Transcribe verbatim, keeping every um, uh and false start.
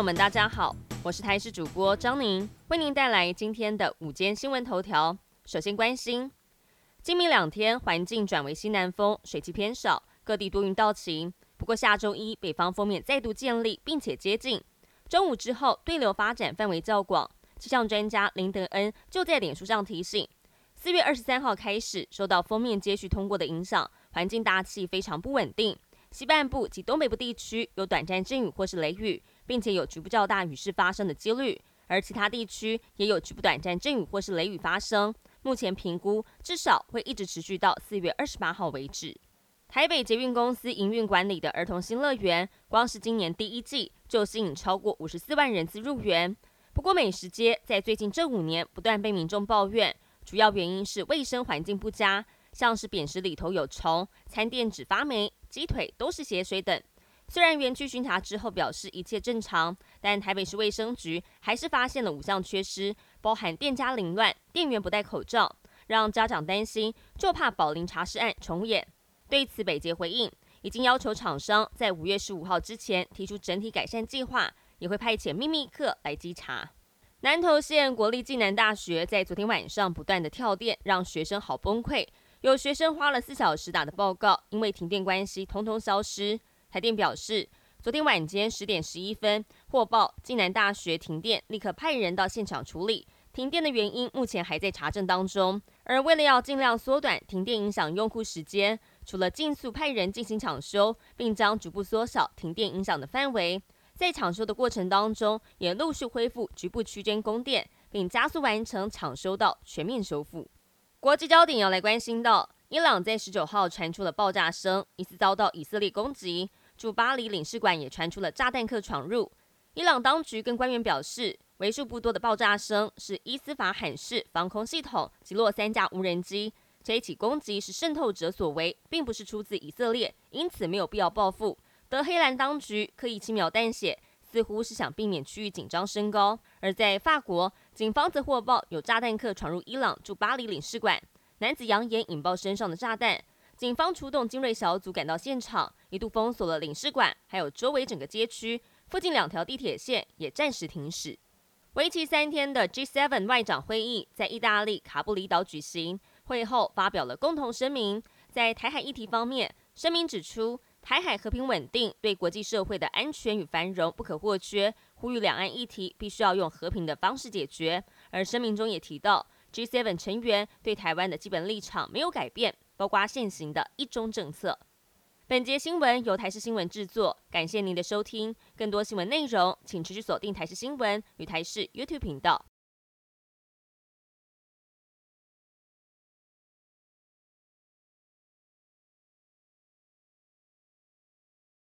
友们，大家好，我是台视主播张宁，为您带来今天的午间新闻头条。首先关心，今明两天环境转为西南风，水汽偏少，各地多云到晴。不过下周一北方锋面再度建立，并且接近。中午之后，对流发展范围较广。气象专家林德恩就在脸书上提醒，四月二十三号开始，受到锋面接续通过的影响，环境大气非常不稳定。西半部及东北部地区有短暂阵雨或是雷雨，并且有局部较大雨势发生的几率，而其他地区也有局部短暂阵雨或是雷雨发生。目前评估至少会一直持续到四月二十八号为止。台北捷运公司营运管理的儿童新乐园，光是今年第一季就吸引超过五十四万人次入园。不过美食街在最近这五年不断被民众抱怨，主要原因是卫生环境不佳，像是扁食里头有虫、餐垫纸发霉、鸡腿都是血水等。虽然园区巡查之后表示一切正常，但台北市卫生局还是发现了五项缺失，包含店家凌乱、店员不戴口罩，让家长担心，就怕宝林茶室案重演。对此，北捷回应，已经要求厂商在五月十五号之前提出整体改善计划，也会派遣秘密客来稽查。南投县国立暨南大学在昨天晚上不断的跳电，让学生好崩溃。有学生花了四小时打的报告，因为停电关系，通通消失。台电表示，昨天晚间十点十一分获报暨南大学停电，立刻派人到现场处理。停电的原因目前还在查证当中。而为了要尽量缩短停电影响用户时间，除了尽速派人进行抢修，并将逐步缩小停电影响的范围，在抢修的过程当中，也陆续恢复局部区间供电，并加速完成抢修到全面修复。国际焦点要来关心到，伊朗在十九号传出了爆炸声，疑似遭到以色列攻击。驻巴黎领事馆也传出了炸弹客闯入。伊朗当局跟官员表示，为数不多的爆炸声是伊斯法罕市防空系统击落三架无人机。这一起攻击是渗透者所为，并不是出自以色列，因此没有必要报复。德黑兰当局刻意轻描淡写，似乎是想避免区域紧张升高。而在法国，警方则获报有炸弹客闯入伊朗驻巴黎领事馆，男子扬言引爆身上的炸弹。警方出动精锐小组赶到现场，一度封锁了领事馆，还有周围整个街区，附近两条地铁线也暂时停驶。为期三天的 G 七 外长会议在意大利卡布里岛举行，会后发表了共同声明。在台海议题方面，声明指出，台海和平稳定对国际社会的安全与繁荣不可或缺，呼吁两岸议题必须要用和平的方式解决。而声明中也提到 G 七 成员对台湾的基本立场没有改变，包括现行的一中政策。本节新闻由台视新闻制作，感谢您的收听。更多新闻内容，请持续锁定台视新闻与台视 YouTube 频道。